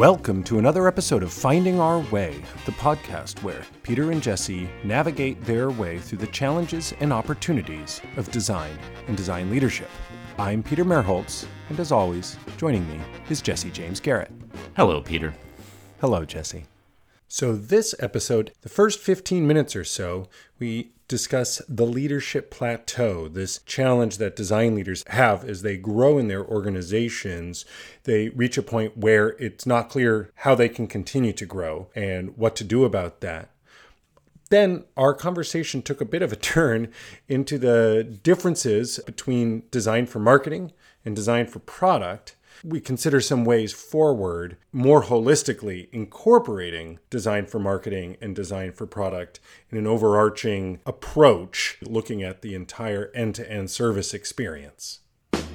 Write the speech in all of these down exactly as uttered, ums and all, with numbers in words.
Welcome to another episode of Finding Our Way, the podcast where Peter and Jesse navigate their way through the challenges and opportunities of design and design leadership. I'm Peter Merholtz, and as always, joining me is Jesse James Garrett. Hello, Peter. Hello, Jesse. So this episode, the first fifteen minutes or so, we discuss the leadership plateau, this challenge that design leaders have as they grow in their organizations. They reach a point where it's not clear how they can continue to grow and what to do about that. Then our conversation took a bit of a turn into the differences between design for marketing and design for product. We consider some ways forward, more holistically incorporating design for marketing and design for product in an overarching approach, looking at the entire end-to-end service experience. If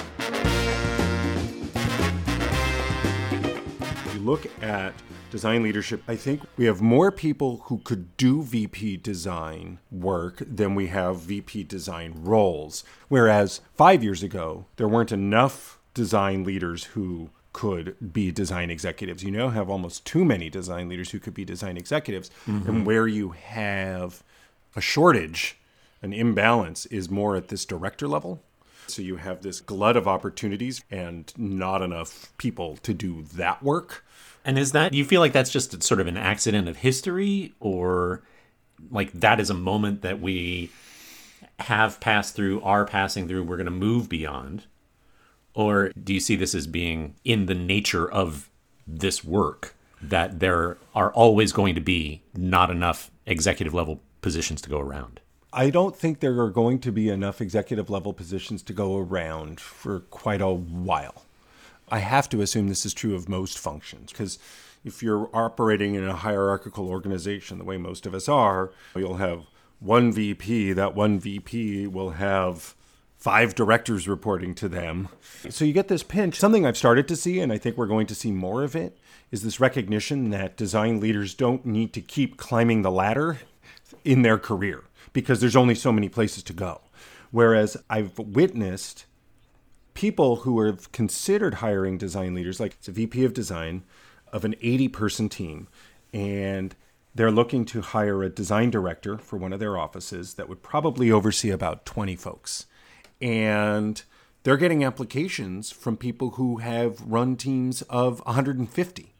you look at design leadership, I think we have more people who could do V P design work than we have V P design roles. Whereas five years ago, there weren't enough design leaders who could be design executives. You now have almost too many design leaders who could be design executives. Mm-hmm. And where you have a shortage, an imbalance, is more at this director level. So you have this glut of opportunities and not enough people to do that work. And is that, you feel like that's just sort of an accident of history, or like that is a moment that we have passed through, are passing through, we're going to move beyond? Or do you see this as being in the nature of this work, that there are always going to be not enough executive level positions to go around? I don't think there are going to be enough executive level positions to go around for quite a while. I have to assume this is true of most functions, because if you're operating in a hierarchical organization the way most of us are, you'll have one V P. That one V P will have five directors reporting to them. So you get this pinch. Something I've started to see, and I think we're going to see more of it, is this recognition that design leaders don't need to keep climbing the ladder in their career because there's only so many places to go. Whereas I've witnessed people who have considered hiring design leaders, like it's a V P of design of an eighty-person team, and they're looking to hire a design director for one of their offices that would probably oversee about twenty folks. And they're getting applications from people who have run teams of one hundred fifty.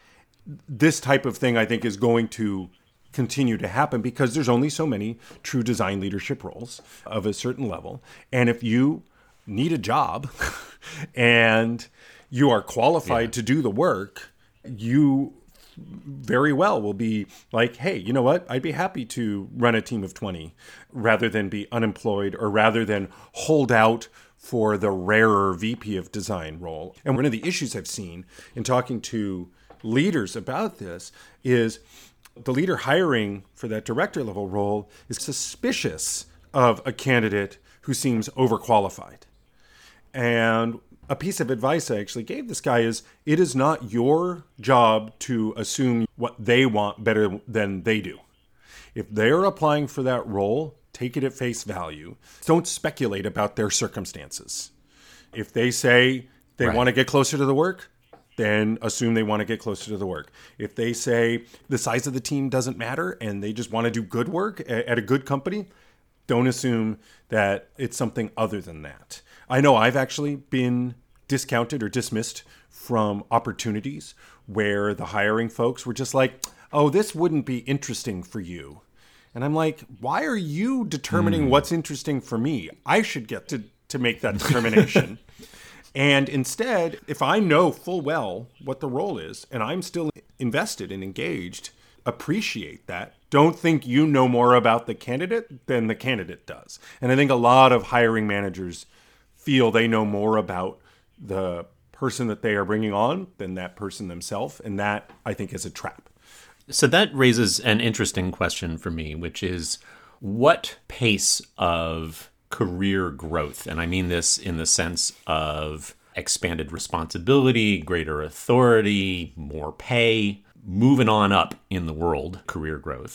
This type of thing, I think, is going to continue to happen because there's only so many true design leadership roles of a certain level. And if you need a job and you are qualified yeah. to do the work, you very well will be like, hey, you know what? I'd be happy to run a team of twenty rather than be unemployed, or rather than hold out for the rarer V P of design role. And one of the issues I've seen in talking to leaders about this is the leader hiring for that director level role is suspicious of a candidate who seems overqualified. And a piece of advice I actually gave this guy is, it is not your job to assume what they want better than they do. If they're applying for that role, take it at face value. Don't speculate about their circumstances. If they say they right. want to get closer to the work, then assume they want to get closer to the work. If they say the size of the team doesn't matter and they just want to do good work at a good company, don't assume that it's something other than that. I know I've actually been discounted or dismissed from opportunities where the hiring folks were just like, oh, this wouldn't be interesting for you. And I'm like, why are you determining mm. what's interesting for me? I should get to, to make that determination. And instead, if I know full well what the role is and I'm still invested and engaged, appreciate that. Don't think you know more about the candidate than the candidate does. And I think a lot of hiring managers feel they know more about the person that they are bringing on than that person themselves. And that, I think, is a trap. So that raises an interesting question for me, which is, what pace of career growth, and I mean this in the sense of expanded responsibility, greater authority, more pay, moving on up in the world, career growth,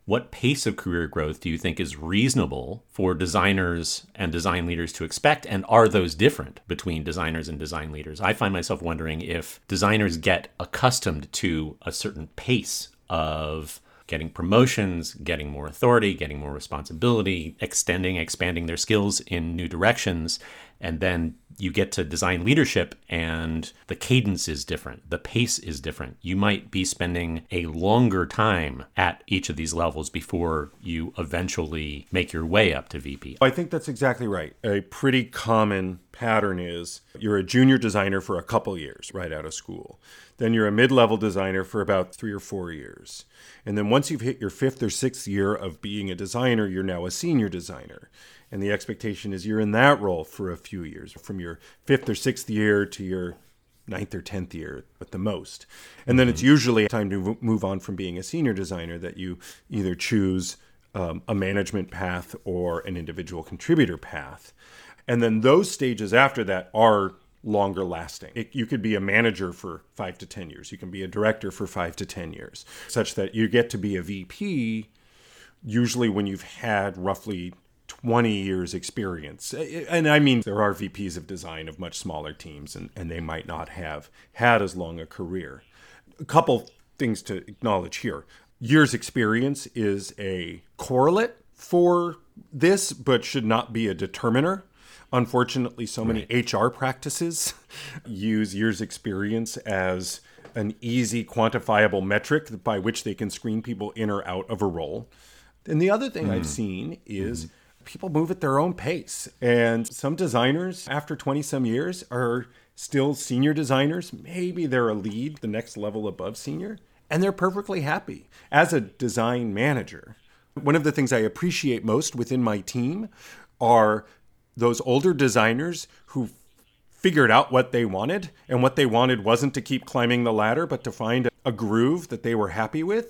what pace of career growth do you think is reasonable for designers and design leaders to expect? And are those different between designers and design leaders? I find myself wondering if designers get accustomed to a certain pace of getting promotions, getting more authority, getting more responsibility, extending, expanding their skills in new directions. And then you get to design leadership and the cadence is different. The pace is different. You might be spending a longer time at each of these levels before you eventually make your way up to V P. I think that's exactly right. A pretty common pattern is you're a junior designer for a couple years right out of school. Then you're a mid-level designer for about three or four years. And then once you've hit your fifth or sixth year of being a designer, you're now a senior designer. And the expectation is you're in that role for a few years, from your fifth or sixth year to your ninth or tenth year at the most. And then it's usually time to move on from being a senior designer that you either choose um, a management path or an individual contributor path. And then those stages after that are longer lasting. It, you could be a manager for five to ten years. You can be a director for five to ten years, such that you get to be a V P usually when you've had roughly twenty years experience. And I mean, there are V Ps of design of much smaller teams, and, and they might not have had as long a career. A couple things to acknowledge here. Years experience is a correlate for this, but should not be a determiner. Unfortunately, so many right. H R practices use years experience as an easy quantifiable metric by which they can screen people in or out of a role. And the other thing mm. I've seen is mm. people move at their own pace. And some designers, after twenty some years, are still senior designers. Maybe they're a lead, the next level above senior, and they're perfectly happy. As a design manager, one of the things I appreciate most within my team are those older designers who figured out what they wanted, and what they wanted wasn't to keep climbing the ladder, but to find a groove that they were happy with,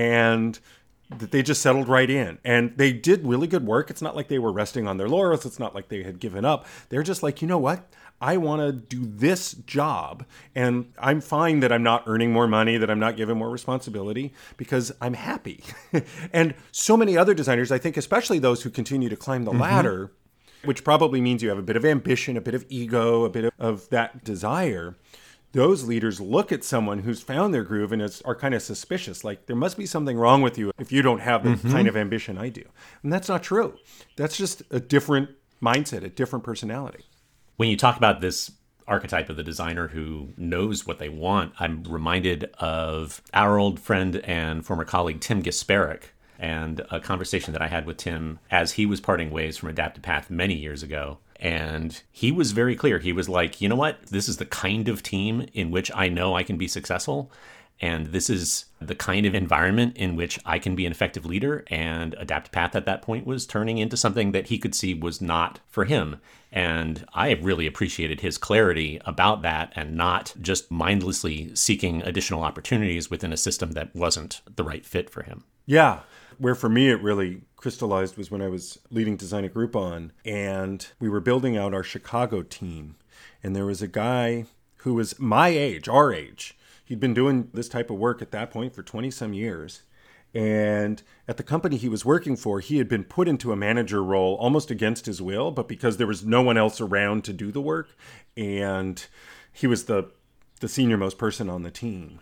and that they just settled right in. And they did really good work. It's not like they were resting on their laurels. It's not like they had given up. They're just like, you know what? I want to do this job, and I'm fine that I'm not earning more money, that I'm not given more responsibility, because I'm happy. And so many other designers, I think, especially those who continue to climb the mm-hmm. ladder, which probably means you have a bit of ambition, a bit of ego, a bit of, of that desire. Those leaders look at someone who's found their groove and is, are kind of suspicious. Like, there must be something wrong with you if you don't have the mm-hmm. kind of ambition I do. And that's not true. That's just a different mindset, a different personality. When you talk about this archetype of the designer who knows what they want, I'm reminded of our old friend and former colleague, Tim Gasparic, and a conversation that I had with Tim as he was parting ways from Adaptive Path many years ago. And he was very clear. He was like, you know what? This is the kind of team in which I know I can be successful. And this is the kind of environment in which I can be an effective leader. And Adaptive Path at that point was turning into something that he could see was not for him. And I really appreciated his clarity about that and not just mindlessly seeking additional opportunities within a system that wasn't the right fit for him. Yeah. Where for me it really crystallized was when I was leading design at Groupon, and we were building out our Chicago team. And there was a guy who was my age, our age. He'd been doing this type of work at that point for twenty some years. And at the company he was working for, he had been put into a manager role almost against his will, but because there was no one else around to do the work. And he was the, the senior most person on the team.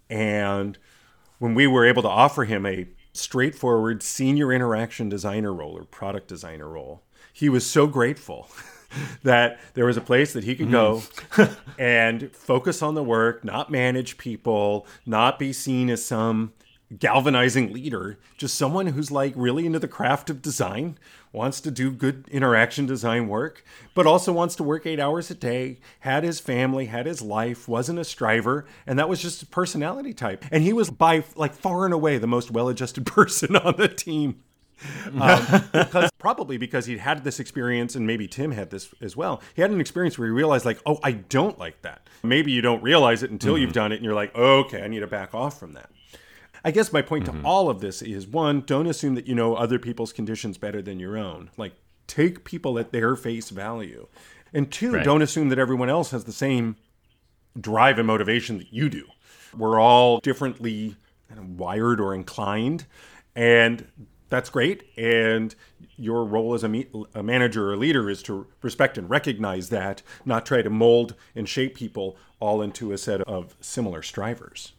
And when we were able to offer him a straightforward senior interaction designer role or product designer role, he was so grateful that there was a place that he could go mm. and focus on the work, not manage people, not be seen as some galvanizing leader, just someone who's like really into the craft of design, wants to do good interaction design work, but also wants to work eight hours a day, had his family, had his life, wasn't a striver, and that was just a personality type. And he was by like far and away the most well-adjusted person on the team. um, because probably because he'd had this experience, and maybe Tim had this as well. He had an experience where he realized like, oh, I don't like that. Maybe you don't realize it until mm-hmm. you've done it and you're like, oh, okay, I need to back off from that. I guess my point mm-hmm. to all of this is, one, don't assume that you know other people's conditions better than your own. Like, take people at their face value. And two, right. don't assume that everyone else has the same drive and motivation that you do. We're all differently wired or inclined. And that's great. And your role as a, me- a manager or leader is to respect and recognize that, not try to mold and shape people all into a set of similar strivers.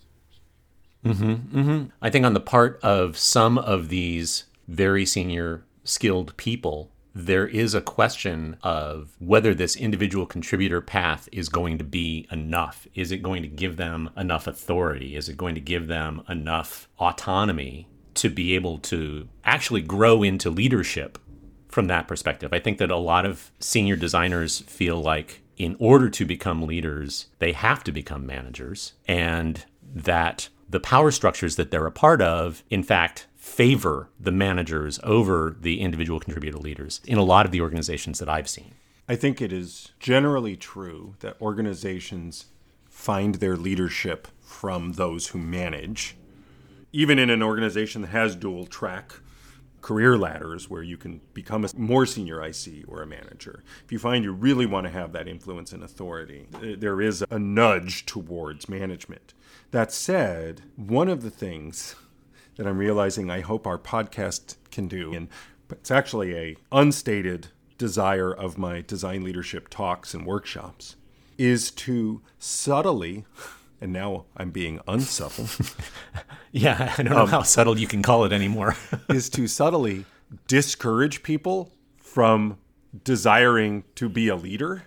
Mm-hmm, mm-hmm. I think on the part of some of these very senior skilled people, there is a question of whether this individual contributor path is going to be enough. Is it going to give them enough authority? Is it going to give them enough autonomy to be able to actually grow into leadership from that perspective? I think that a lot of senior designers feel like in order to become leaders, they have to become managers, and that the power structures that they're a part of, in fact, favor the managers over the individual contributor leaders in a lot of the organizations that I've seen. I think it is generally true that organizations find their leadership from those who manage. Even in an organization that has dual track career ladders where you can become a more senior I C or a manager, if you find you really want to have that influence and authority, there is a nudge towards management. That said, one of the things that I'm realizing I hope our podcast can do, and it's actually a unstated desire of my design leadership talks and workshops, is to subtly, and now I'm being unsubtle. Yeah, I don't know um, how subtle you can call it anymore. is to subtly discourage people from desiring to be a leader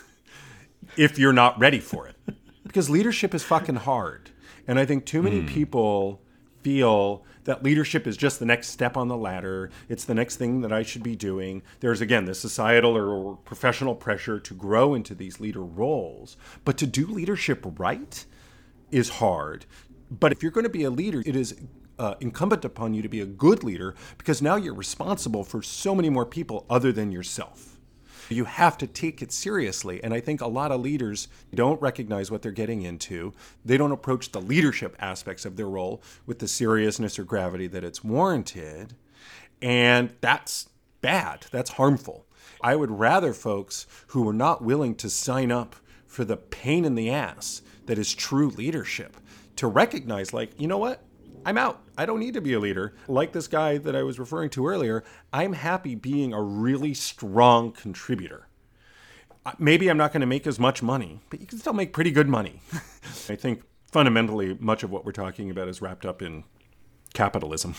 if you're not ready for it. Because leadership is fucking hard. And I think too many mm. people feel that leadership is just the next step on the ladder. It's the next thing that I should be doing. There's, again, the societal or professional pressure to grow into these leader roles. But to do leadership right is hard. But if you're going to be a leader, it is uh, incumbent upon you to be a good leader, because now you're responsible for so many more people other than yourself. You have to take it seriously. And I think a lot of leaders don't recognize what they're getting into. They don't approach the leadership aspects of their role with the seriousness or gravity that it's warranted. And that's bad. That's harmful. I would rather folks who are not willing to sign up for the pain in the ass that is true leadership to recognize, like, you know what? I'm out. I don't need to be a leader. Like this guy that I was referring to earlier, I'm happy being a really strong contributor. Maybe I'm not going to make as much money, but you can still make pretty good money. I think fundamentally much of what we're talking about is wrapped up in capitalism.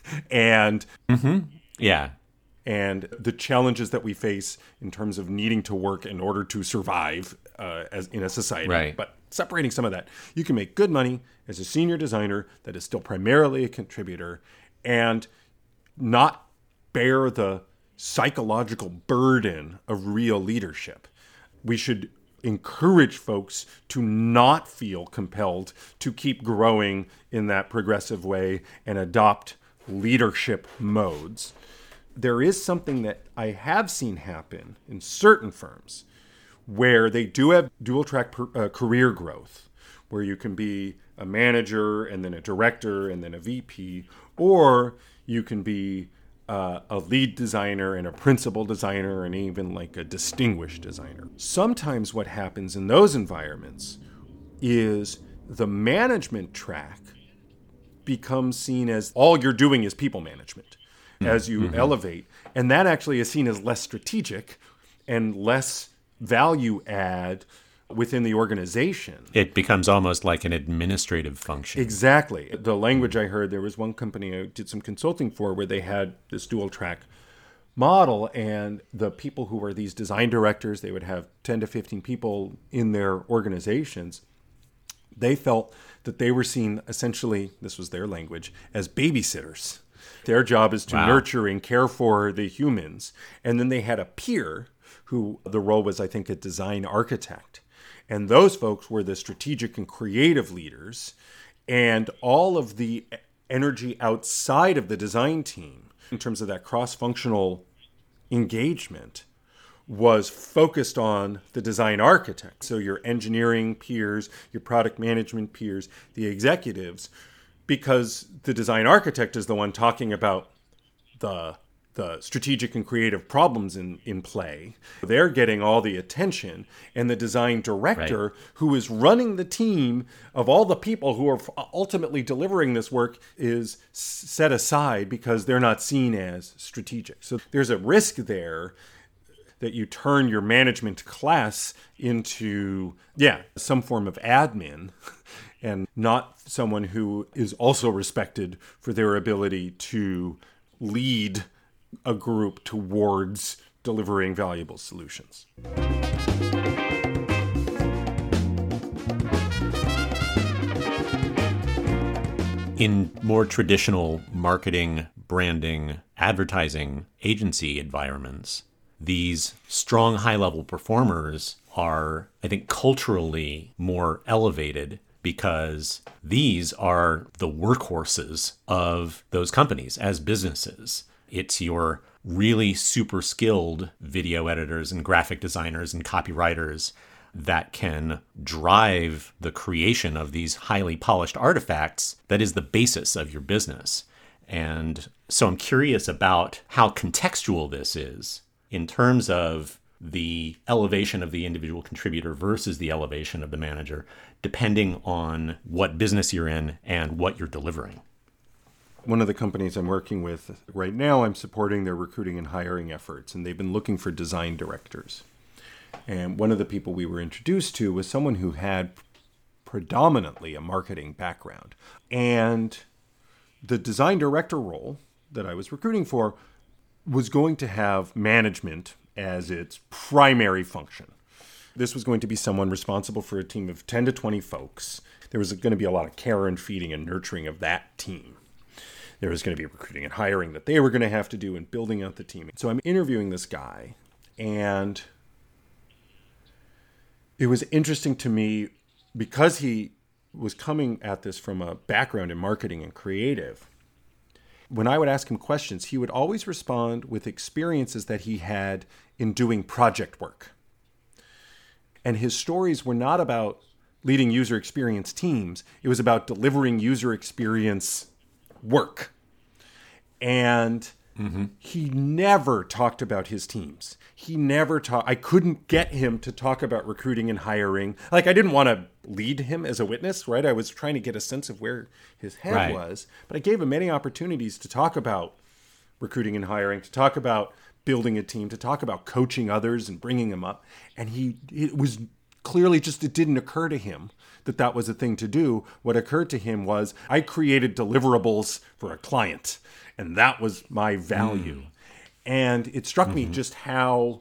and mm-hmm. yeah, and the challenges that we face in terms of needing to work in order to survive uh, as in a society. Right. But separating some of that, you can make good money as a senior designer that is still primarily a contributor and not bear the psychological burden of real leadership. We should encourage folks to not feel compelled to keep growing in that progressive way and adopt leadership modes. There is something that I have seen happen in certain firms where they do have dual track per, uh, career growth, where you can be a manager and then a director and then a V P, or you can be uh, a lead designer and a principal designer and even like a distinguished designer. Sometimes what happens in those environments is the management track becomes seen as all you're doing is people management mm-hmm. as you mm-hmm. elevate. And that actually is seen as less strategic and less value add within the organization. It becomes almost like an administrative function. Exactly. The language I heard, there was one company I did some consulting for where they had this dual track model, and the people who were these design directors, they would have ten to fifteen people in their organizations. They felt that they were seen essentially, this was their language, as babysitters. Their job is to wow. nurture and care for the humans. And then they had a peer who the role was, I think, a design architect. And those folks were the strategic and creative leaders. And all of the energy outside of the design team, in terms of that cross-functional engagement, was focused on the design architect. So your engineering peers, your product management peers, the executives, because the design architect is the one talking about the the strategic and creative problems in, in play. They're getting all the attention, and the design director, right, who is running the team of all the people who are ultimately delivering this work, is set aside because they're not seen as strategic. So there's a risk there that you turn your management class into, yeah, some form of admin and not someone who is also respected for their ability to lead a group towards delivering valuable solutions. In more traditional marketing, branding, advertising agency environments, these strong high-level performers are, I think, culturally more elevated because these are the workhorses of those companies as businesses. It's your really super skilled video editors and graphic designers and copywriters that can drive the creation of these highly polished artifacts that is the basis of your business. And so I'm curious about how contextual this is in terms of the elevation of the individual contributor versus the elevation of the manager, depending on what business you're in and what you're delivering. One of the companies I'm working with right now, I'm supporting their recruiting and hiring efforts, and they've been looking for design directors. And one of the people we were introduced to was someone who had predominantly a marketing background. And the design director role that I was recruiting for was going to have management as its primary function. This was going to be someone responsible for a team of ten to twenty folks. There was going to be a lot of care and feeding and nurturing of that team. There was going to be recruiting and hiring that they were going to have to do and building out the team. So I'm interviewing this guy, and it was interesting to me because he was coming at this from a background in marketing and creative. When I would ask him questions, he would always respond with experiences that he had in doing project work. And his stories were not about leading user experience teams. It was about delivering user experience work. And mm-hmm. he never talked about his teams. He never talked. I couldn't get him to talk about recruiting and hiring. Like, I didn't want to lead him as a witness, right? I was trying to get a sense of where his head right. was. But I gave him many opportunities to talk about recruiting and hiring, to talk about building a team, to talk about coaching others and bringing them up. And he, it was clearly just, it didn't occur to him that that was a thing to do. What occurred to him was, I created deliverables for a client, and that was my value. Mm. And it struck mm-hmm. me just how,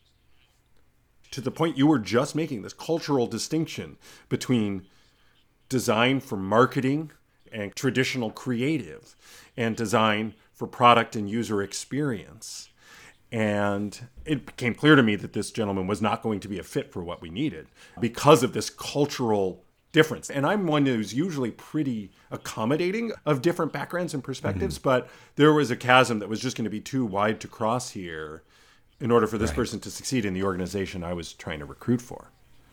to the point you were just making, this cultural distinction between design for marketing and traditional creative, and design for product and user experience. And it became clear to me that this gentleman was not going to be a fit for what we needed because of this cultural difference. And I'm one who's usually pretty accommodating of different backgrounds and perspectives, mm-hmm. but there was a chasm that was just going to be too wide to cross here in order for this right. person to succeed in the organization I was trying to recruit for.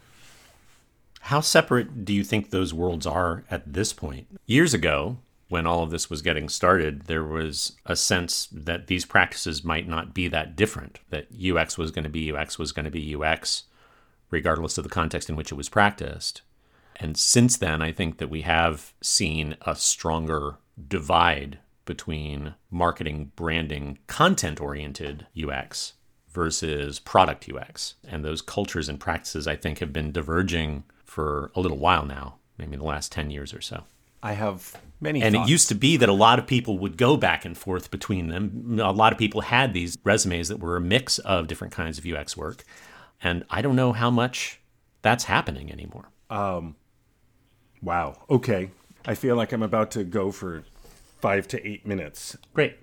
How separate do you think those worlds are at this point? Years ago, when all of this was getting started, there was a sense that these practices might not be that different, that U X was going to be U X was going to be U X, regardless of the context in which it was practiced. And since then, I think that we have seen a stronger divide between marketing, branding, content-oriented U X versus product U X. And those cultures and practices, I think, have been diverging for a little while now, maybe the last ten years or so. I have many And thoughts. It used to be that a lot of people would go back and forth between them. A lot of people had these resumes that were a mix of different kinds of U X work. And I don't know how much that's happening anymore. Um, wow. Okay. I feel like I'm about to go for five to eight minutes. Great.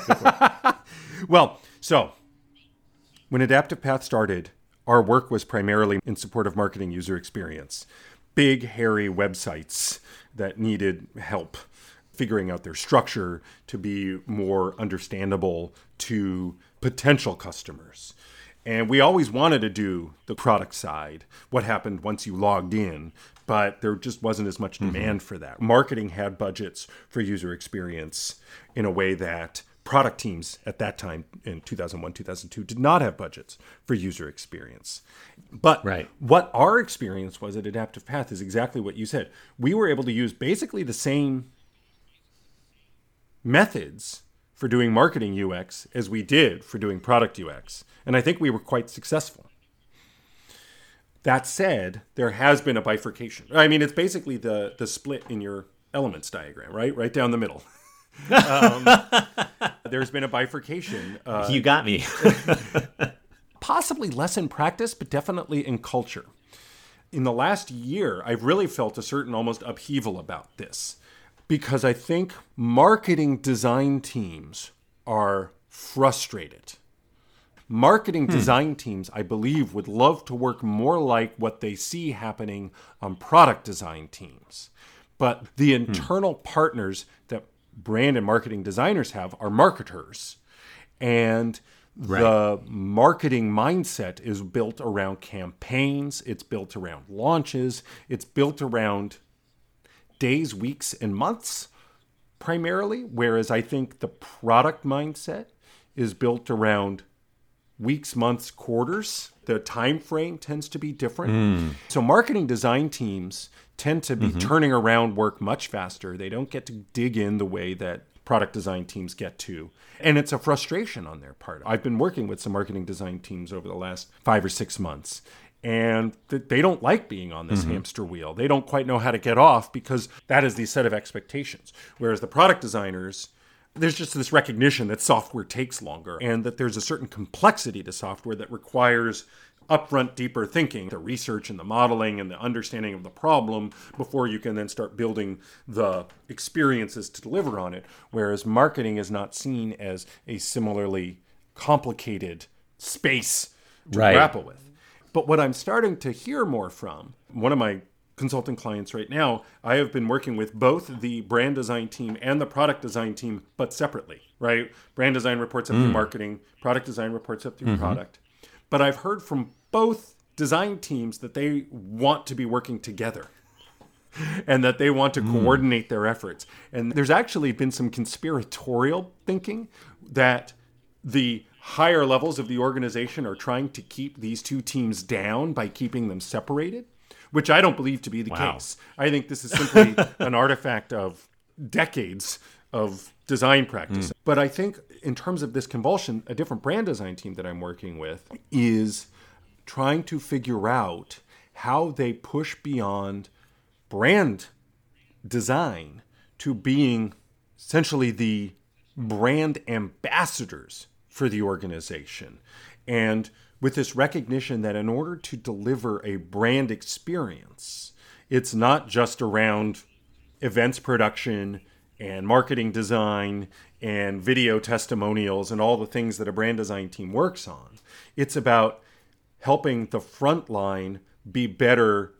Well, so when Adaptive Path started, our work was primarily in support of marketing user experience. Big, hairy websites that needed help figuring out their structure to be more understandable to potential customers. And we always wanted to do the product side, what happened once you logged in, but there just wasn't as much demand mm-hmm. for that. Marketing had budgets for user experience in a way that product teams at that time in two thousand one, two thousand two did not have budgets for user experience. But right. what our experience was at Adaptive Path is exactly what you said. We were able to use basically the same methods for doing marketing U X as we did for doing product U X. And I think we were quite successful. That said, there has been a bifurcation. I mean, it's basically the, the split in your elements diagram, right? Right down the middle. um, there's been a bifurcation. Uh, you got me. Possibly less in practice, but definitely in culture. In the last year, I've really felt a certain almost upheaval about this, because I think marketing design teams are frustrated. Marketing hmm. design teams, I believe, would love to work more like what they see happening on product design teams. But the internal hmm. partners that brand and marketing designers have are marketers. And right. the marketing mindset is built around campaigns. It's built around launches. It's built around days, weeks, and months primarily. Whereas I think the product mindset is built around weeks, months, quarters. The time frame tends to be different. Mm. So marketing design teams tend to be mm-hmm. turning around work much faster. They don't get to dig in the way that product design teams get to. And it's a frustration on their part. I've been working with some marketing design teams over the last five or six months, and th- they don't like being on this mm-hmm. hamster wheel. They don't quite know how to get off because that is the set of expectations. Whereas the product designers, there's just this recognition that software takes longer and that there's a certain complexity to software that requires upfront, deeper thinking, the research and the modeling and the understanding of the problem before you can then start building the experiences to deliver on it. Whereas marketing is not seen as a similarly complicated space to right. grapple with. But what I'm starting to hear more from one of my consulting clients right now, I have been working with both the brand design team and the product design team, but separately, right? Brand design reports up mm. through marketing, product design reports up through mm-hmm. product. But I've heard from both design teams that they want to be working together and that they want to mm. coordinate their efforts. And there's actually been some conspiratorial thinking that the higher levels of the organization are trying to keep these two teams down by keeping them separated, which I don't believe to be the wow. case. I think this is simply an artifact of decades of design practice. Mm. But I think in terms of this convulsion, a different brand design team that I'm working with is trying to figure out how they push beyond brand design to being essentially the brand ambassadors for the organization. And with this recognition that in order to deliver a brand experience, it's not just around events production and marketing design and video testimonials and all the things that a brand design team works on. It's about helping the front line be better,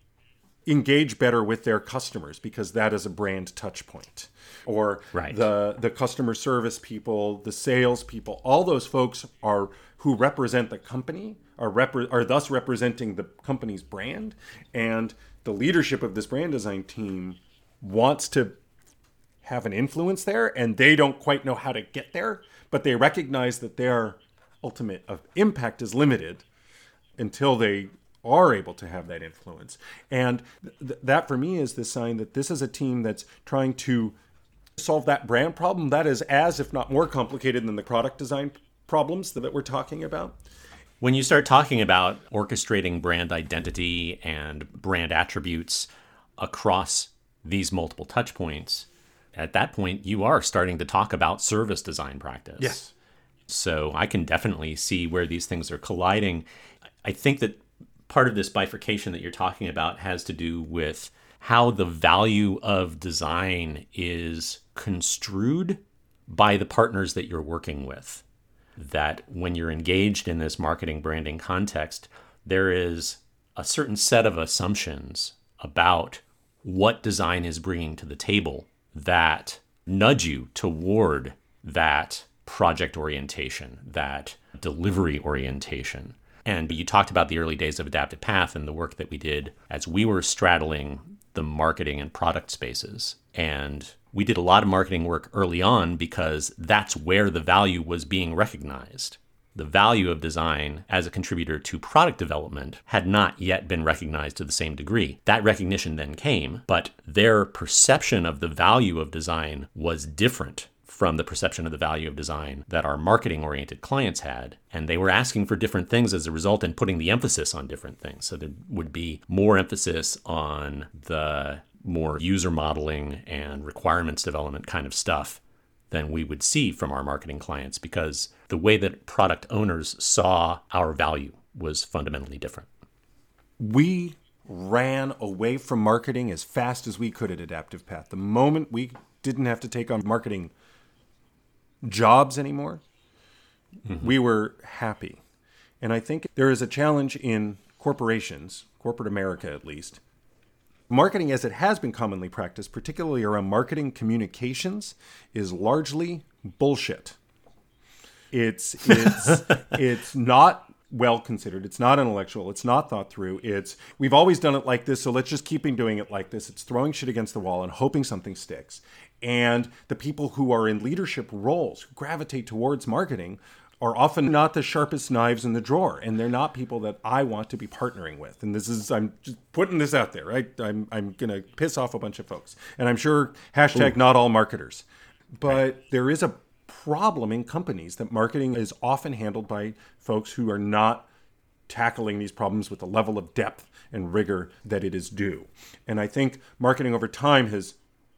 engage better with their customers, because that is a brand touch point. Or right. the, the customer service people, the sales people, all those folks are who represent the company, are, repre- are thus representing the company's brand. And the leadership of this brand design team wants to have an influence there, and they don't quite know how to get there, but they recognize that their ultimate of impact is limited until they are able to have that influence. And th- that for me is the sign that this is a team that's trying to solve that brand problem that is as, if not more complicated than the product design problems that we're talking about. When you start talking about orchestrating brand identity and brand attributes across these multiple touch points, at that point, you are starting to talk about service design practice. Yes. So I can definitely see where these things are colliding. I think that part of this bifurcation that you're talking about has to do with how the value of design is construed by the partners that you're working with. That when you're engaged in this marketing branding context, there is a certain set of assumptions about what design is bringing to the table that nudge you toward that project orientation, that delivery orientation. And you talked about the early days of Adaptive Path and the work that we did as we were straddling the marketing and product spaces. And we did a lot of marketing work early on because that's where the value was being recognized. The value of design as a contributor to product development had not yet been recognized to the same degree. That recognition then came, but their perception of the value of design was different from the perception of the value of design that our marketing-oriented clients had. And they were asking for different things as a result and putting the emphasis on different things. So there would be more emphasis on the more user modeling and requirements development kind of stuff than we would see from our marketing clients, because the way that product owners saw our value was fundamentally different. We ran away from marketing as fast as we could at Adaptive Path. The moment we didn't have to take on marketing jobs anymore, mm-hmm. we were happy. And I think there is a challenge in corporations, corporate America at least. Marketing, as it has been commonly practiced, particularly around marketing communications, is largely bullshit. It's it's it's not well considered. It's not intellectual. It's not thought through. It's we've always done it like this, so let's just keep doing it like this. It's throwing shit against the wall and hoping something sticks. And the people who are in leadership roles who gravitate towards marketing are often not the sharpest knives in the drawer, and they're not people that I want to be partnering with. And this is, I'm just putting this out there, right? I'm I'm going to piss off a bunch of folks. And I'm sure hashtag Ooh. Not all marketers. But right. there is a problem in companies that marketing is often handled by folks who are not tackling these problems with the level of depth and rigor that it is due. And I think marketing over time has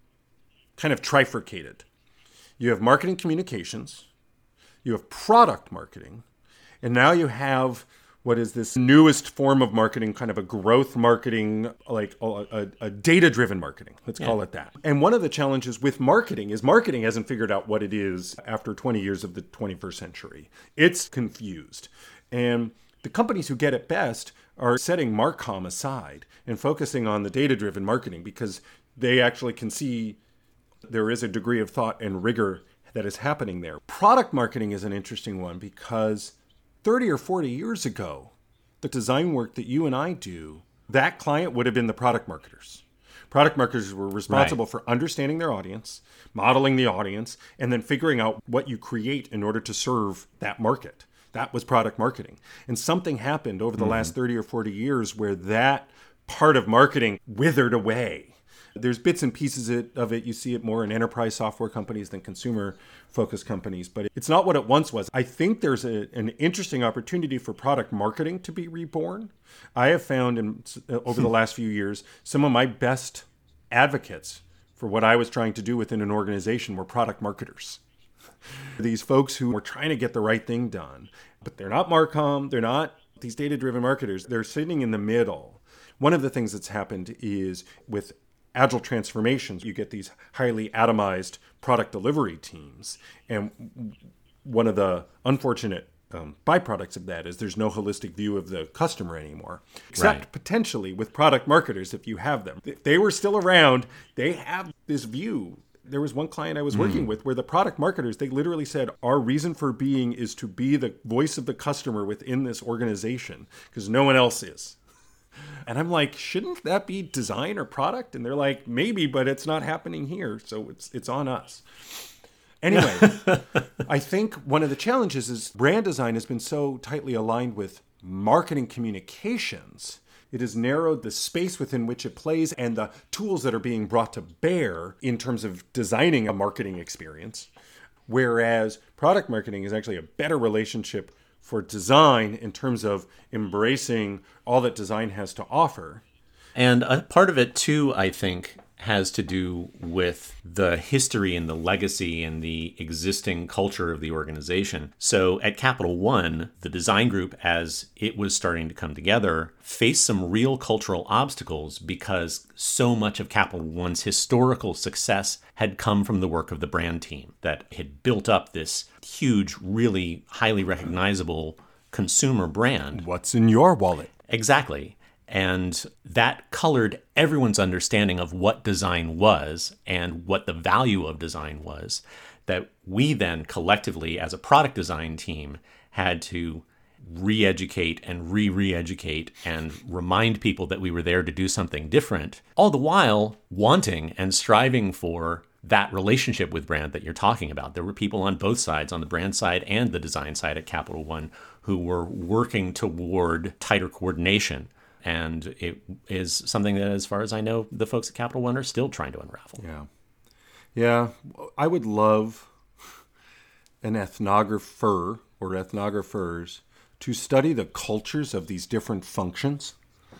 kind of trifurcated. You have marketing communications, you have product marketing, and now you have what is this newest form of marketing, kind of a growth marketing, like a, a, a data-driven marketing. Let's yeah. call it that. And one of the challenges with marketing is marketing hasn't figured out what it is after twenty years of the twenty-first century. It's confused. And the companies who get it best are setting Marcom aside and focusing on the data-driven marketing because they actually can see there is a degree of thought and rigor that is happening there. Product marketing is an interesting one because thirty or forty years ago, the design work that you and I do, that client would have been the product marketers. Product marketers were responsible right. for understanding their audience, modeling the audience, and then figuring out what you create in order to serve that market. That was product marketing. And something happened over the mm-hmm. last thirty or forty years where that part of marketing withered away. There's bits and pieces of it. You see it more in enterprise software companies than consumer-focused companies, but it's not what it once was. I think there's a, an interesting opportunity for product marketing to be reborn. I have found in, over the last few years, some of my best advocates for what I was trying to do within an organization were product marketers. These folks who were trying to get the right thing done, but they're not Marcom, they're not these data-driven marketers. They're sitting in the middle. One of the things that's happened is with agile transformations, you get these highly atomized product delivery teams. And one of the unfortunate um, byproducts of that is there's no holistic view of the customer anymore, except right. potentially with product marketers, if you have them. If they were still around, they have this view. There was one client I was working mm. with where the product marketers, they literally said, our reason for being is to be the voice of the customer within this organization because no one else is. And I'm like, shouldn't that be design or product? And they're like, maybe, but it's not happening here. So it's it's on us. Anyway, I think one of the challenges is brand design has been so tightly aligned with marketing communications. It has narrowed the space within which it plays and the tools that are being brought to bear in terms of designing a marketing experience. Whereas product marketing is actually a better relationship for design in terms of embracing all that design has to offer. And a part of it, too, I think, has to do with the history and the legacy and the existing culture of the organization. So at Capital One, the design group, as it was starting to come together, faced some real cultural obstacles because so much of Capital One's historical success had come from the work of the brand team that had built up this huge, really highly recognizable consumer brand. What's in your wallet? Exactly. And that colored everyone's understanding of what design was and what the value of design was, that we then collectively as a product design team had to re-educate and re-re-educate and remind people that we were there to do something different, all the while wanting and striving for that relationship with brand that you're talking about. There were people on both sides, on the brand side and the design side at Capital One, who were working toward tighter coordination. And it is something that, as far as I know, the folks at Capital One are still trying to unravel. Yeah. Yeah. I would love an ethnographer or ethnographers to study the cultures of these different functions.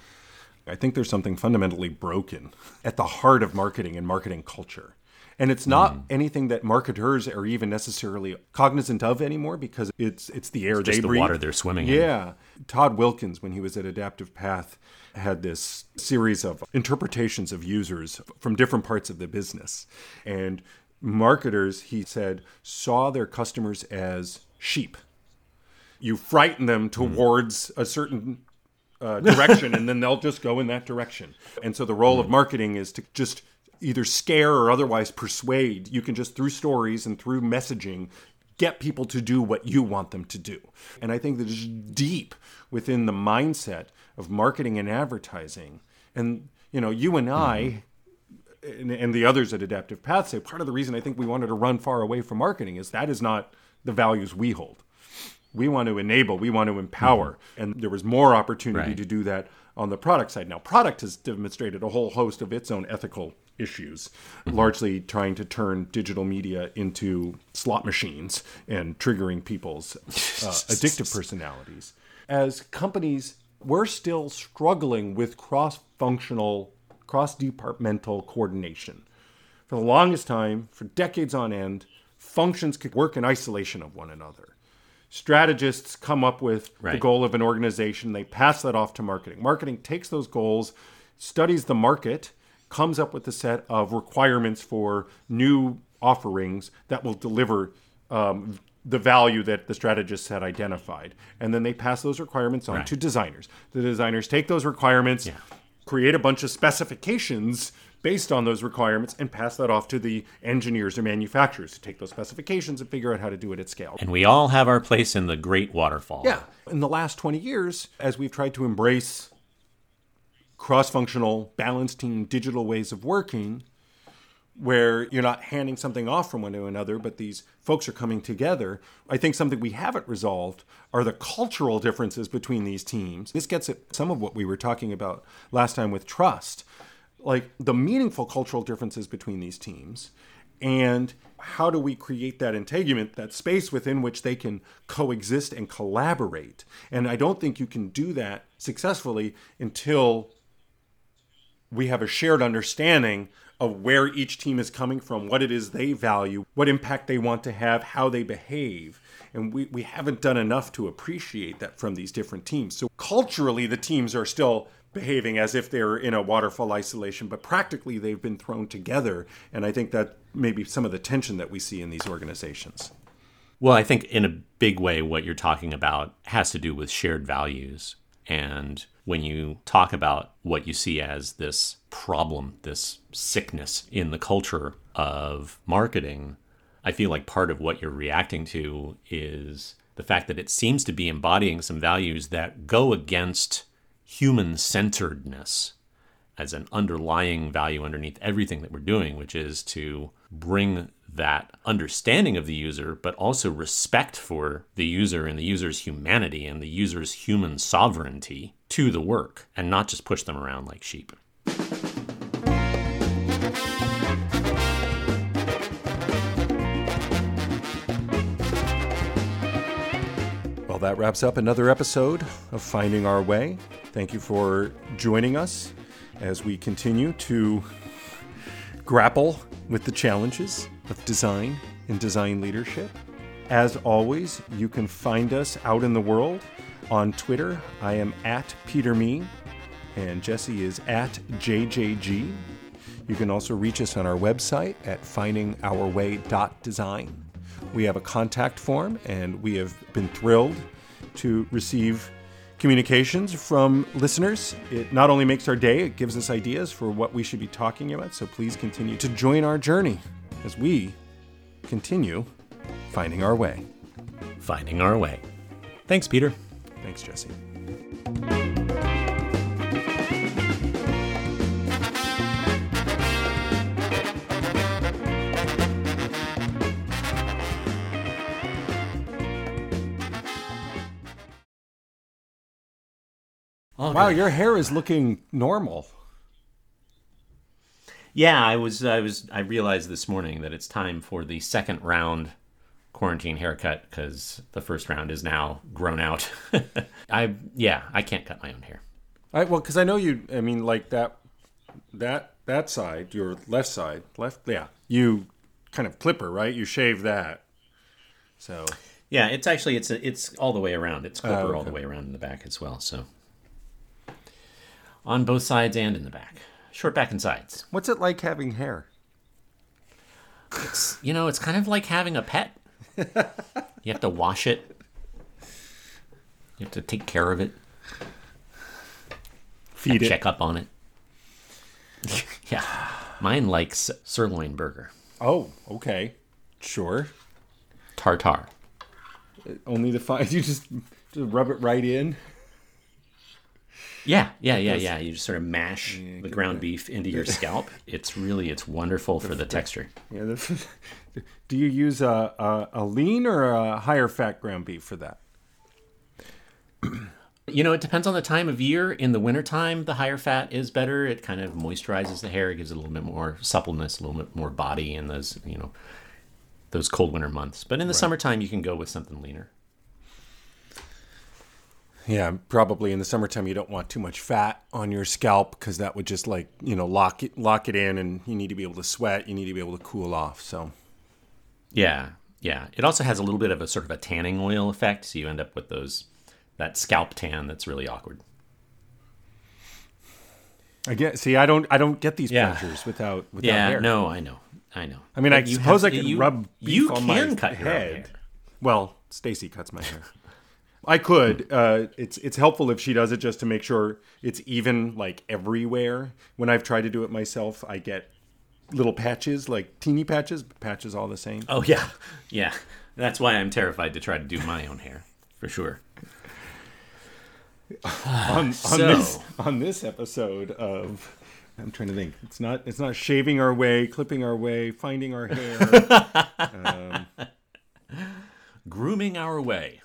I think there's something fundamentally broken at the heart of marketing and marketing culture. And it's not mm. anything that marketers are even necessarily cognizant of anymore, because it's it's the air it's they just the breathe. Water they're swimming yeah. in. Yeah. Todd Wilkins, when he was at Adaptive Path, had this series of interpretations of users from different parts of the business. And marketers, he said, saw their customers as sheep. You frighten them towards mm. a certain uh, direction, and then they'll just go in that direction. And so the role mm. of marketing is to just either scare or otherwise persuade. You can just, through stories and through messaging, get people to do what you want them to do. And I think that is deep within the mindset of marketing and advertising. And, you know, you and I, mm-hmm. and, and the others at Adaptive Path say part of the reason I think we wanted to run far away from marketing is that is not the values we hold. We want to enable, we want to empower. Mm-hmm. And there was more opportunity right. to do that on the product side. Now, product has demonstrated a whole host of its own ethical issues, mm-hmm. largely trying to turn digital media into slot machines and triggering people's uh, addictive personalities. As companies, we're still struggling with cross-functional, cross-departmental coordination. For the longest time, for decades on end, functions could work in isolation of one another. Strategists come up with right. the goal of an organization. They pass that off to marketing. Marketing takes those goals, studies the market, comes up with a set of requirements for new offerings that will deliver um, the value that the strategists had identified. And then they pass those requirements on right. to designers. The designers take those requirements, yeah. create a bunch of specifications based on those requirements, and pass that off to the engineers or manufacturers to take those specifications and figure out how to do it at scale. And we all have our place in the great waterfall. Yeah. In the last twenty years, as we've tried to embrace cross-functional, balanced team, digital ways of working, where you're not handing something off from one to another, but these folks are coming together. I think something we haven't resolved are the cultural differences between these teams. This gets at some of what we were talking about last time with trust, like the meaningful cultural differences between these teams, and how do we create that integument, that space within which they can coexist and collaborate. And I don't think you can do that successfully until we have a shared understanding of where each team is coming from, what it is they value, what impact they want to have, how they behave. And we, we haven't done enough to appreciate that from these different teams. So culturally, the teams are still behaving as if they're in a waterfall isolation, but practically they've been thrown together. And I think that may be some of the tension that we see in these organizations. Well, I think in a big way, what you're talking about has to do with shared values. And when you talk about what you see as this problem, this sickness in the culture of marketing, I feel like part of what you're reacting to is the fact that it seems to be embodying some values that go against human-centeredness as an underlying value underneath everything that we're doing, which is to bring that understanding of the user, but also respect for the user and the user's humanity and the user's human sovereignty to the work, and not just push them around like sheep. Well, that wraps up another episode of Finding Our Way. Thank you for joining us as we continue to grapple with the challenges of design and design leadership. As always, you can find us out in the world on Twitter. I am at Peter Me, and Jesse is at J J G. You can also reach us on our website at finding our way dot design. We have a contact form, and we have been thrilled to receive communications from listeners. It not only makes our day, it gives us ideas for what we should be talking about. So please continue to join our journey as we continue finding our way. Finding our way. Thanks, Peter. Thanks, Jesse. Oh, Wow, good. your hair is looking normal. Yeah, I was, I was, I realized this morning that it's time for the second round quarantine haircut because the first round is now grown out. I, yeah, I can't cut my own hair. I, well, because I know you. I mean, like that, that, that side, your left side, left. Yeah, you kind of clipper, right? You shave that. So Yeah, it's actually it's a, it's all the way around. It's clipper Oh, okay. all the way around in the back as well. So on both sides and in the back, short back and sides. what's it like having hair? It's you know it's kind of like having a pet. You have to wash it. You have to take care of it. Feed it. Check up on it. Yeah, mine likes sirloin burger, Oh, okay, sure. tartar. Only the five. You just, just rub it right in. Yeah, yeah, yeah, yeah. You just sort of mash the ground beef into your scalp. It's really, it's wonderful for the texture. Yeah. The, do you use a, a a lean or a higher fat ground beef for that? You know, it depends on the time of year. In the wintertime, the higher fat is better. It kind of moisturizes the hair. It gives it a little bit more suppleness, a little bit more body in those, you know, those cold winter months. But in the summertime, you can go with something leaner. Yeah, probably in the summertime you don't want too much fat on your scalp because that would just like, you know, lock it lock it in, and you need to be able to sweat, you need to be able to cool off. So Yeah, yeah. It also has a little bit of a sort of a tanning oil effect, so you end up with those that scalp tan that's really awkward. I get see I don't I don't get these Yeah. pleasures without without Yeah, hair. no, I know, I know. I mean, I But you suppose have- I could you- rub beef you on can my cut your own head. hair. Well, Stacy cuts my hair. I could. Uh, it's it's helpful if she does it just to make sure it's even like everywhere. When I've tried to do it myself, I get little patches, like teeny patches, but patches all the same. Oh yeah, yeah. That's why I'm terrified to try to do my own hair, for sure. on, on So- this on this episode of, I'm trying to think. It's not it's not shaving our way, clipping our way, finding our hair. Grooming our way.